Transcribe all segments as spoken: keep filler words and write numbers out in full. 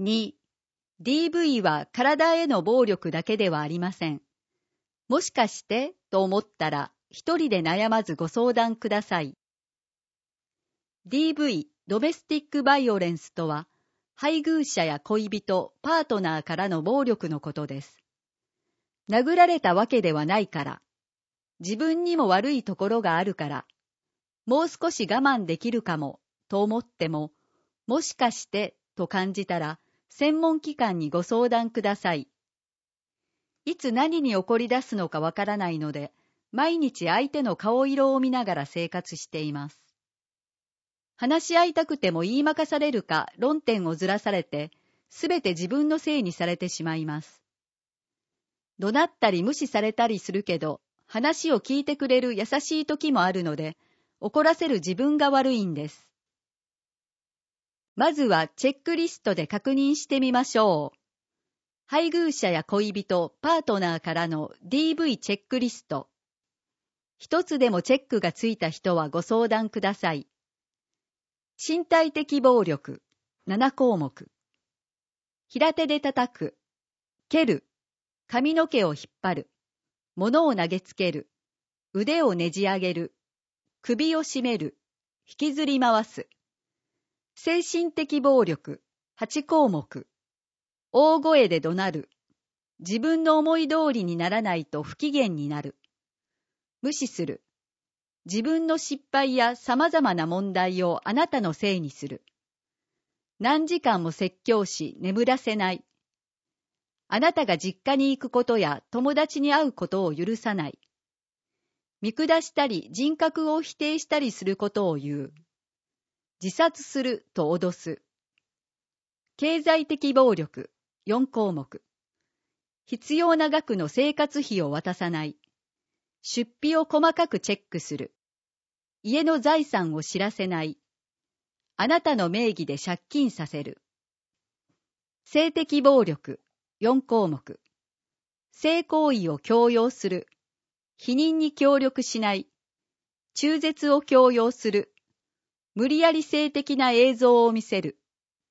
に、ディーブイ は体への暴力だけではありません。もしかしてと思ったら、一人で悩まずご相談ください。ディーブイ、ドメスティックバイオレンスとは、配偶者や恋人、パートナーからの暴力のことです。殴られたわけではないから、自分にも悪いところがあるから、もう少し我慢できるかもと思っても、もしかしてと感じたら、専門機関にご相談ください。いつ何に起こり出すのかわからないので、毎日相手の顔色を見ながら生活しています。話し合いたくても言いまかされるか論点をずらされて、すべて自分のせいにされてしまいます。怒鳴ったり無視されたりするけど、話を聞いてくれる優しい時もあるので、怒らせる自分が悪いんです。まずはチェックリストで確認してみましょう。配偶者や恋人、パートナーからの ディーブイ チェックリスト。一つでもチェックがついた人はご相談ください。身体的暴力、なな項目。平手で叩く、蹴る、髪の毛を引っ張る、物を投げつける、腕をねじ上げる、首を絞める、引きずり回す。精神的暴力、はち項目。大声で怒鳴る、自分の思い通りにならないと不機嫌になる。無視する、自分の失敗や様々な問題をあなたのせいにする。何時間も説教し眠らせない。あなたが実家に行くことや友達に会うことを許さない。見下したり人格を否定したりすることを言う。自殺すると脅す。経済的暴力よん項目。必要な額の生活費を渡さない。出費を細かくチェックする。家の財産を知らせない。あなたの名義で借金させる。性的暴力よん項目。性行為を強要する。否認に協力しない。中絶を強要する。無理やり性的な映像を見せる。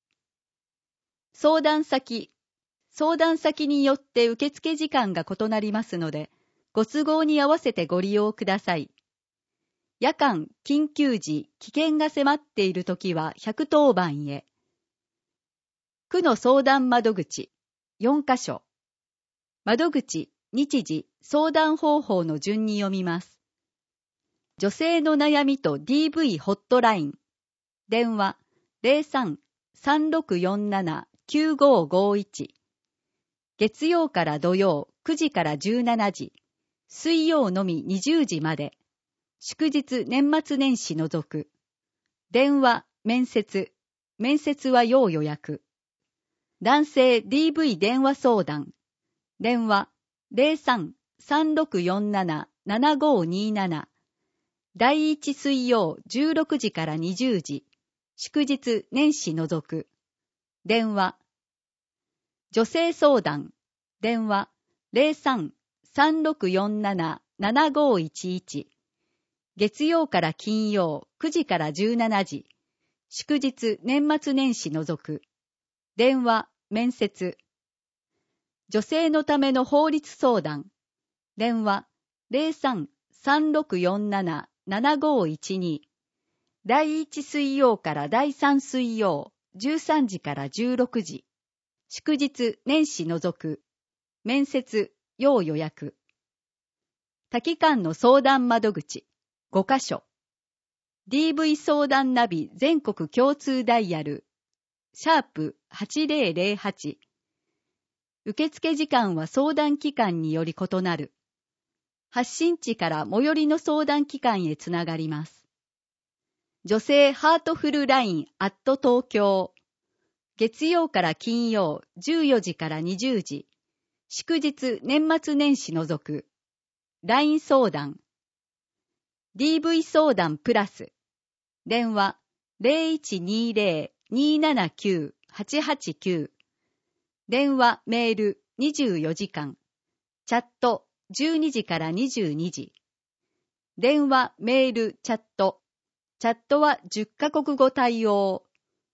相談先。相談先によって受付時間が異なりますので、ご都合に合わせてご利用ください。夜間、緊急時、危険が迫っているときはひゃくとおばんへ。区の相談窓口、よんかしょ。窓口、日時、相談方法の順に読みます。女性の悩みと ディーブイ ホットライン。電話 ゼロさん さんろくよんなな きゅうごごいち。月曜から土曜くじからじゅうしちじ、水曜のみにじゅうじまで。祝日年末年始除く。電話、面接。面接は要予約。男性 ディーブイ 電話相談。電話 ゼロさん さんろくよんなな ななごになな。第一水曜じゅうろくじからにじゅうじ。祝日年始除く。電話。女性相談。電話 ゼロさん さんろくよんなな ななごいちいち。月曜から金曜くじからじゅうしちじ。祝日年末年始除く。電話、面接。女性のための法律相談。電話ゼロさん さんろくよんなな ななごいちに。第一水曜から第三水曜じゅうさんじからじゅうろくじ。祝日年始除く。面接、要予約。多機関の相談窓口ごかしょ。ディーブイ 相談ナビ全国共通ダイヤルシャープはちぜろぜろはち。受付時間は相談機関により異なる。発信地から最寄りの相談機関へつながります。女性ハートフルラインアット東京。月曜から金曜じゅうよじからにじゅうじ。祝日年末年始除く。ライン 相談。ディーブイ 相談プラス。電話 ゼロいちにゼロ にななきゅう はちはちきゅう。電話、メールにじゅうよじかん。チャットじゅうにじからにじゅうにじ。電話、メール、チャット。チャットはじゅっかこくご対応。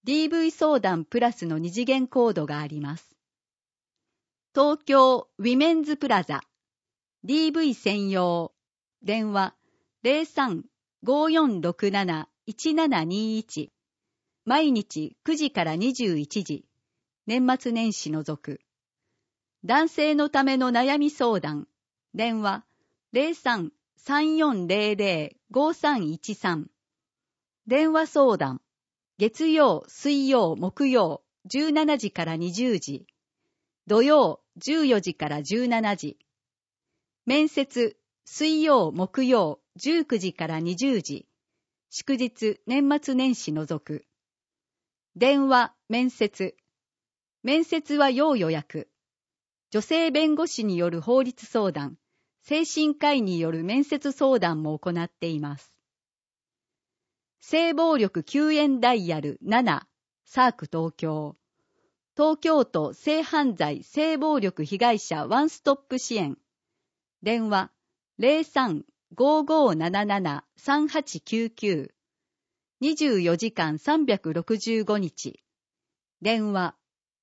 ディーブイ 相談プラスの二次元コードがあります。東京ウィメンズプラザ ディーブイ 専用電話 ゼロさん ごーよんろくなな いちななにいち 毎日くじからにじゅういちじ年末年始除く男性のための悩み相談電話 ゼロさん さんよんゼロゼロ ごさんいちさん 電話相談月曜、水曜、木曜じゅうしちじからにじゅうじ土曜じゅうよじからじゅうしちじ面接水曜、木曜じゅうくじからにじゅうじ祝日、年末年始除く電話、面接面接は要予約女性弁護士による法律相談精神科医による面接相談も行っています。性暴力救援ダイヤルななサーク東京東京都性犯罪性暴力被害者ワンストップ支援電話 ゼロさん ごーごーなななな さんはちきゅうきゅう にじゅうよじかんさんびゃくろくじゅうごにち電話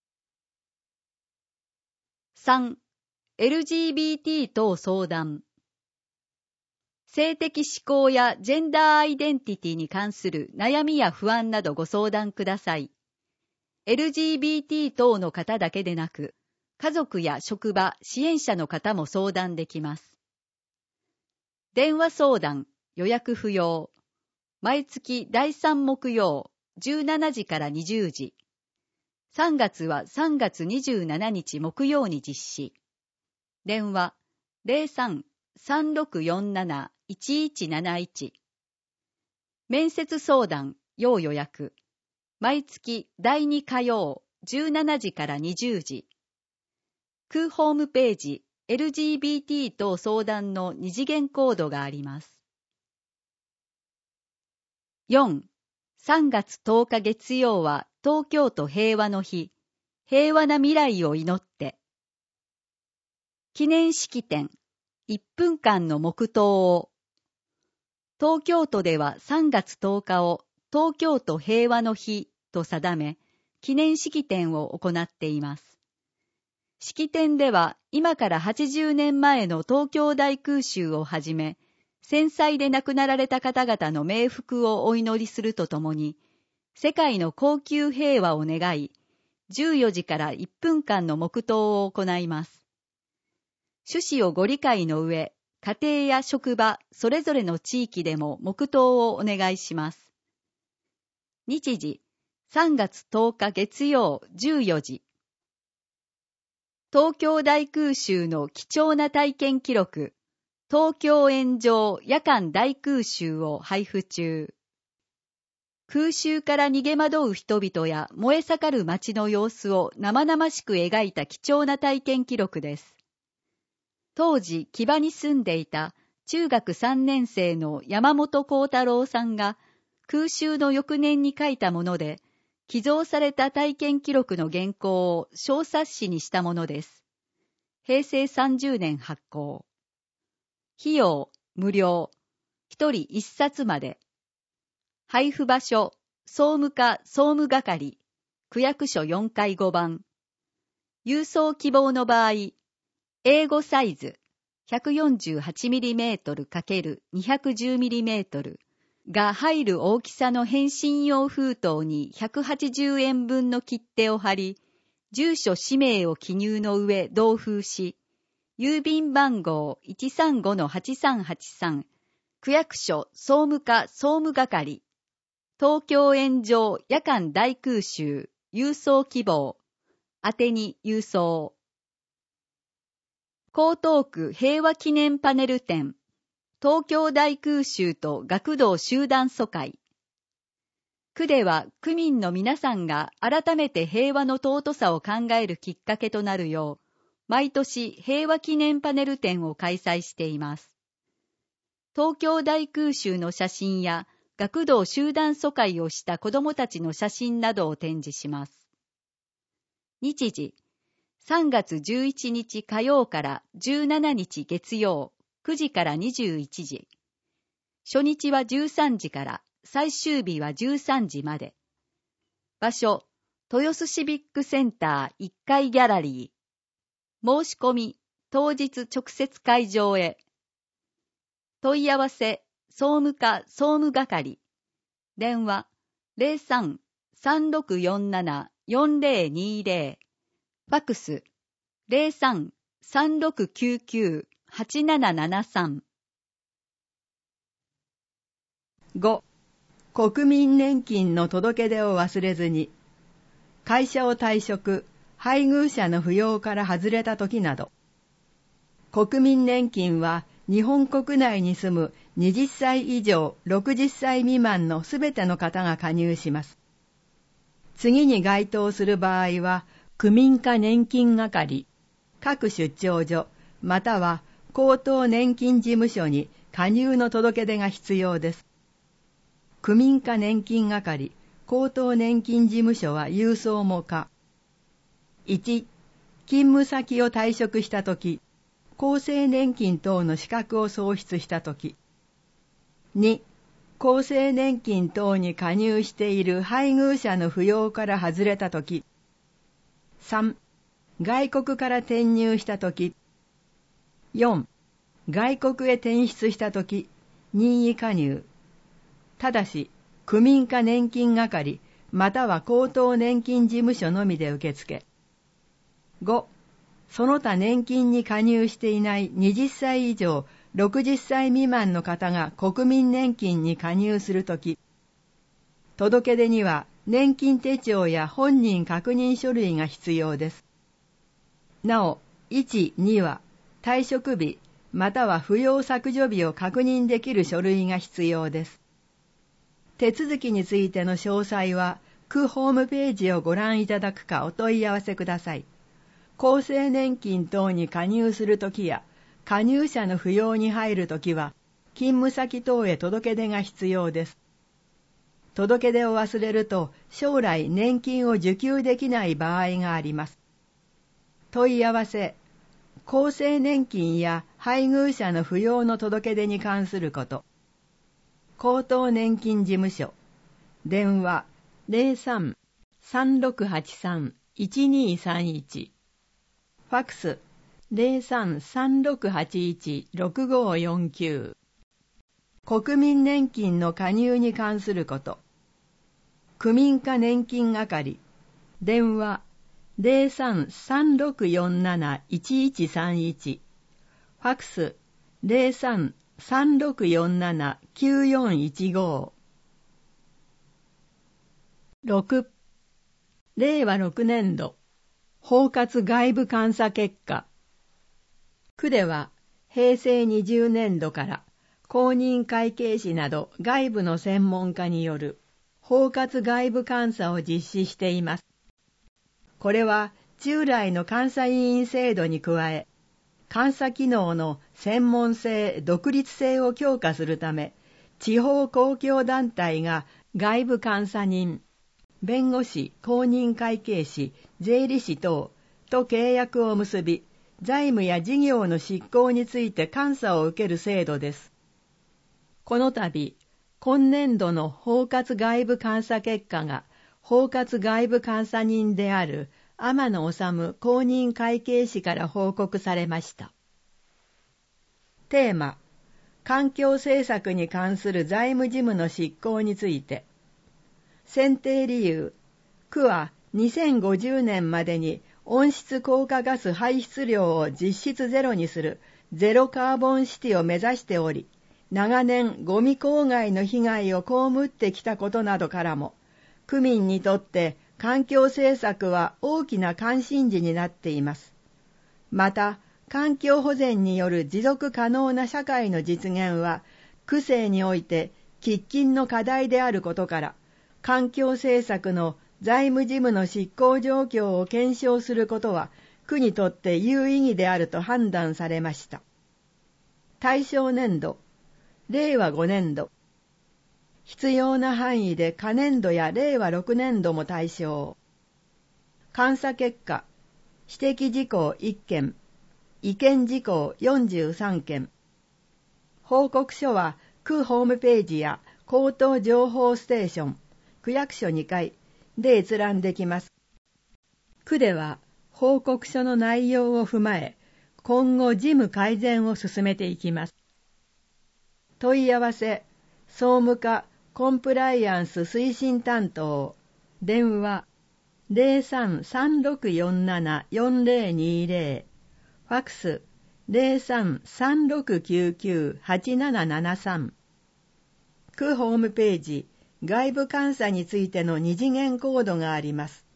さん エルジービーティー 等相談性的指向やジェンダーアイデンティティに関する悩みや不安などご相談ください。エルジービーティー 等の方だけでなく、家族や職場、支援者の方も相談できます。電話相談、予約不要。毎月だいさん木曜、じゅうしちじからにじゅうじ。さんがつはさんがつにじゅうしちにち木曜に実施。電話 ゼロさん さんろくよんなな いちいちなないち 面接相談要予約毎月だいに火曜じゅうしちじからにじゅうじ空ホームページ エルジービーティー 等相談の二次元コードがあります。よん、さんがつとおか月曜は東京都平和の日平和な未来を祈って記念式典いっぷんかんの黙祷を東京都ではさんがつとおかを東京都平和の日と定め記念式典を行っています。式典では今からはちじゅうねんまえの東京大空襲をはじめ戦災で亡くなられた方々の冥福をお祈りするとともに世界の恒久平和を願いじゅうよじからいっぷんかんの黙祷を行います。趣旨をご理解の上、家庭や職場、それぞれの地域でも黙祷をお願いします。日時、さんがつとおか月曜じゅうよじ。東京大空襲の貴重な体験記録、東京炎上夜間大空襲を配布中。空襲から逃げ惑う人々や燃え盛る街の様子を生々しく描いた貴重な体験記録です。当時、木場に住んでいた中学さんねん生の山本幸太郎さんが空襲の翌年に書いたもので、寄贈された体験記録の原稿を小冊子にしたものです。へいせいさんじゅうねん発行。費用、無料。一人一冊まで。配布場所、総務課総務係、区役所よんかいごばん。郵送希望の場合、英語サイズ ひゃくよんじゅうはちミリメートル×にひゃくじゅうミリメートル が入る大きさの返信用封筒にひゃくはちじゅうえんぶんの切手を貼り、住所氏名を記入の上同封し、郵便番号 いちさんごのはちさんはちさん、区役所総務課総務係、東京炎上夜間大空襲郵送希望、宛てに郵送。江東区平和記念パネル展、東京大空襲と学童集団疎開。区では区民の皆さんが改めて平和の尊さを考えるきっかけとなるよう、毎年平和記念パネル展を開催しています。東京大空襲の写真や学童集団疎開をした子どもたちの写真などを展示します。日時、さんがつじゅういちにち火曜からじゅうしちにち月曜くじからにじゅういちじ。初日はじゅうさんじから、最終日はじゅうさんじまで。 場所、豊洲シビックセンターいっかいギャラリー。申し込み、当日直接会場へ。問い合わせ、総務課総務係。電話、ゼロさん さんろくよんなな よんゼロにゼロ。ファックス、ゼロさん さんろくきゅうきゅう はちななななさん。 ご. 国民年金の届け出を忘れずに。会社を退職、配偶者の扶養から外れた時など。国民年金は日本国内に住むはたち以上ろくじゅっさい未満のすべての方が加入します。次に該当する場合は、区民課年金係、各出張所、または高等年金事務所に加入の届け出が必要です。区民課年金係、高等年金事務所は郵送も可。いち. 勤務先を退職したとき、厚生年金等の資格を喪失したとき。に. 厚生年金等に加入している配偶者の扶養から外れたとき。さん. 外国から転入したとき。よん. 外国へ転出したとき、任意加入。ただし、区民課年金係、または高等年金事務所のみで受付。ご. その他年金に加入していないはたち以上ろくじゅっさい未満の方が国民年金に加入するとき、届け出には年金手帳や本人確認書類が必要です。なお、いち、には退職日または扶養削除日を確認できる書類が必要です。手続きについての詳細は、区ホームページをご覧いただくかお問い合わせください。厚生年金等に加入するときや、加入者の扶養に入るときは、勤務先等へ届け出が必要です。届け出を忘れると、将来年金を受給できない場合があります。問い合わせ、厚生年金や配偶者の扶養の届け出に関すること。高等年金事務所。電話 ゼロさん さんろくはちさん いちにさんいち。ファックス ゼロさん さんろくはちいち ろくごよんきゅう。国民年金の加入に関すること。区民課年金係。電話 ゼロさん さんろくよんなな いちいちさんいち。ファックス ゼロさん さんろくよんなな きゅうよんいちご。ろく. 令和ろくねん度包括外部監査結果。区では平成にじゅうねん度から公認会計士など外部の専門家による包括外部監査を実施しています。これは従来の監査委員制度に加え、監査機能の専門性、独立性を強化するため、地方公共団体が外部監査人、弁護士、公認会計士、税理士等と契約を結び、財務や事業の執行について監査を受ける制度です。この度、今年度の包括外部監査結果が、包括外部監査人である天野治公認会計士から報告されました。テーマ、環境政策に関する財務事務の執行について。選定理由、区はにせんごじゅうねんまでに温室効果ガス排出量を実質ゼロにするゼロカーボンシティを目指しており、長年ゴミ公害の被害を被ってきたことなどからも、区民にとって環境政策は大きな関心事になっています。また、環境保全による持続可能な社会の実現は、区政において喫緊の課題であることから、環境政策の財務事務の執行状況を検証することは、区にとって有意義であると判断されました。対象年度、れいわごねん度。必要な範囲で可年度やれいわろくねん度も対象。監査結果、指摘事項いっけん、意見事項よんじゅうさんけん。報告書は区ホームページや口頭情報ステーション、区役所にかい、 で閲覧できます。区では報告書の内容を踏まえ、今後事務改善を進めていきます。問い合わせ、総務課コンプライアンス推進担当、電話 ゼロさん さんろくよんなな よんゼロにゼロ、ファクス ゼロさん さんろくきゅうきゅう はちななななさん。区ホームページ、外部監査についての二次元コードがあります。